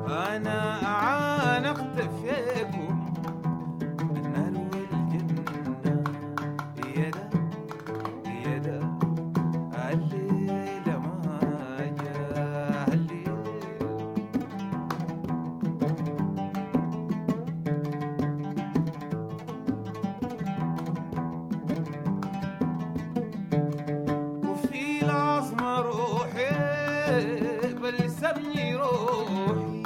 أنا أعانقت فيكم النار والجنة، يدا يدا الليلة ما جاء الليل. وفي العظمة روحي بلسمني روحي،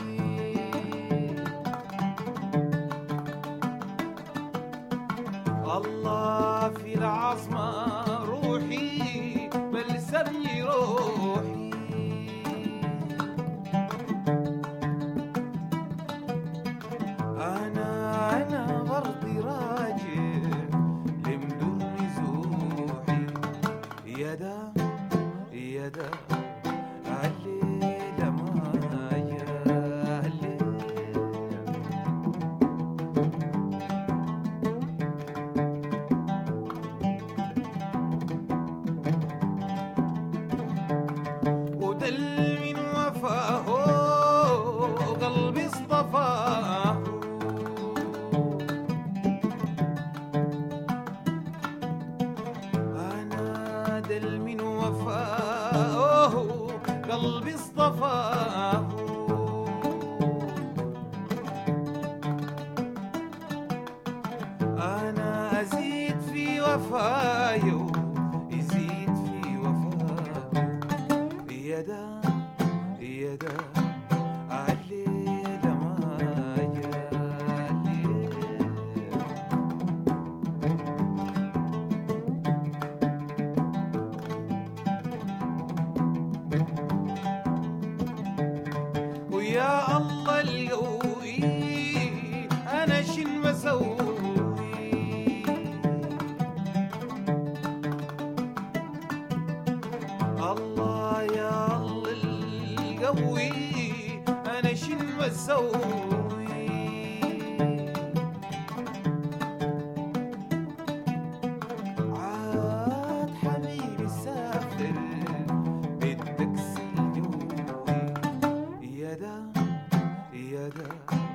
الله في العظمة روحي بلسمني روحي. أنا برضي راجع لمدون زوحي، يدا يدا الليلة ما جاء الليل. ودل من وفاه قلبي اصطفاه، أنا دل من وفاه قلبي اصطفاه. أنا أزيد في وفايو يزيد في وفايو، يدا يدا الليلة ما جاء الليل. ويا الله القوي أنا شن بسوي، الله يا الله القوي أنا شن بسوي. عاد حبيبي سافر بالتاكسي جوي، يدا يدا